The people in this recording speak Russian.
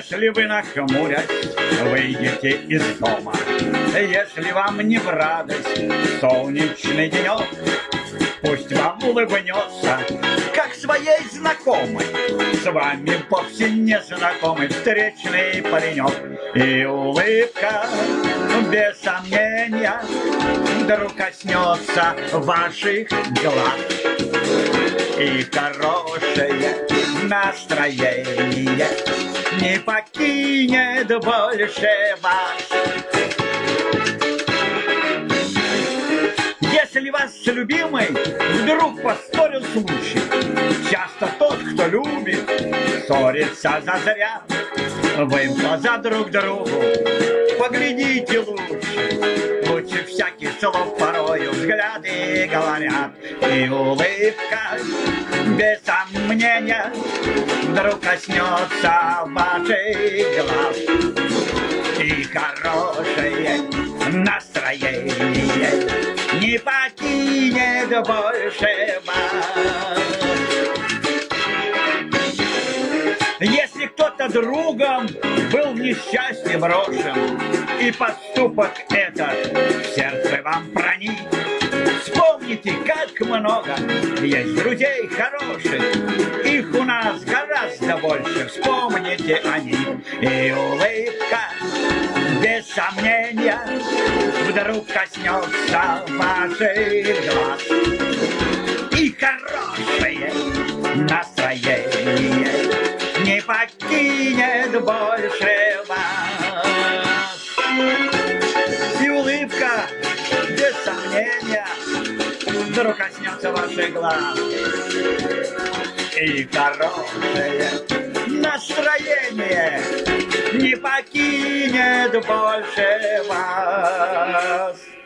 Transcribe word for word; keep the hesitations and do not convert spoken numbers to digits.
Если вы нахмурясь выйдете из дома, если вам не в радость солнечный денек, пусть вам улыбнется, как своей знакомой, с вами вовсе не знакомый встречный паренек. И улыбка, без сомнения, вдруг коснется ваших глаз. И хорошее настроение не покинет больше вас. Если вас с любимой вдруг поспорил случай, часто тот, кто любит, ссорится зазря. Вы в глаза друг другу поглядите лучше, лучше всяких слов порою взгляды говорят. И улыбка, без сомнения, вдруг коснется ваших глаз. И хорошее настроение не покинет больше вас. Если кто-то другом был в несчастье брошен, и поступок этот в сердце вам проник, вспомните, как много есть друзей хороших, их у нас гораздо больше, вспомните о них. И улыбка, без сомнения, вдруг коснется ваших глаз. И хорошее настроение не покинет больше вас. И улыбка, без сомнения, вдруг коснется ваших глаз. И хорошее настроение не покинет больше вас.